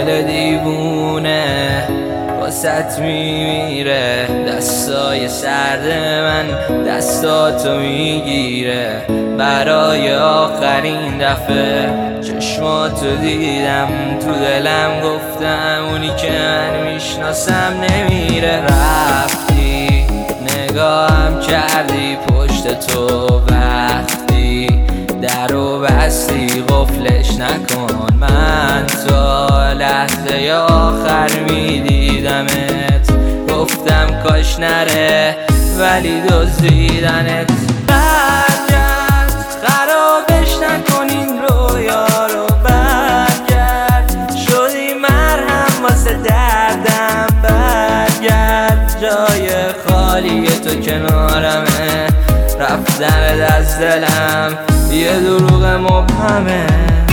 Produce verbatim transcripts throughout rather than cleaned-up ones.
دل دیوونه واسط میمیره، دستای سرد من دستاتو میگیره. برای آخرین دفعه چشماتو دیدم، تو دلم گفتم اونی که من میشناسم نمیره. رفتی نگاهم کردی پشت تو، وقتی در و بستی قفلش نکن. من تا لحظه آخر میدیدمت، گفتم کاش نره ولی دزدیدنت. برگرد خرابش نکنین رویا رو، برگرد شدی مرهم واسه دردم. برگرد جای خالی تو کنارمه، رفتن از دلم یه دروغ مبهمه.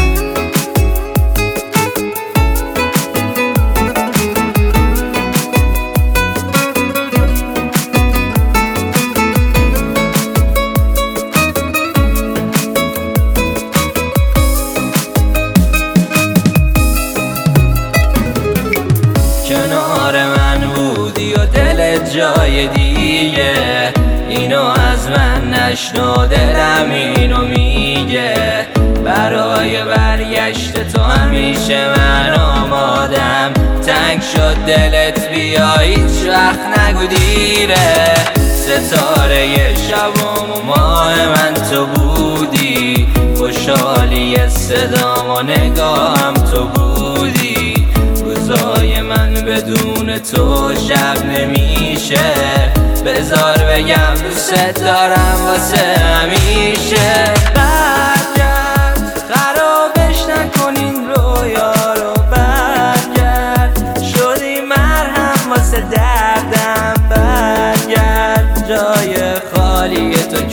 کنار من بودی و دلت جای دیگه، اینو از من نشنو، دلم اینو میگه. برای برگشت تو همیشه من آمادم، تنگ شد دلت بیا هیچ وقت نگو دیره. ستاره شبم و ماه من تو بودی، خوشحالی صدام و نگاهم تو بودی. روزای من بدون تو شب نمیشه، بذار بگم دوست دارم واسه همیشه. برگرد خرابش نکنین رویا رو، برگرد شدی مرهم واسه دردم. برگرد جای خالی تو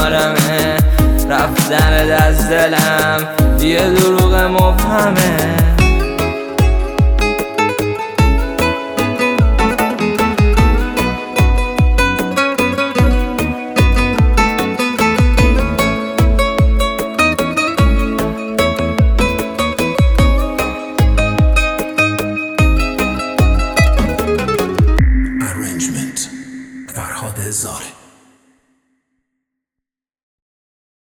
کنارمه، رفتن از دلم یه دروغ مبهمه.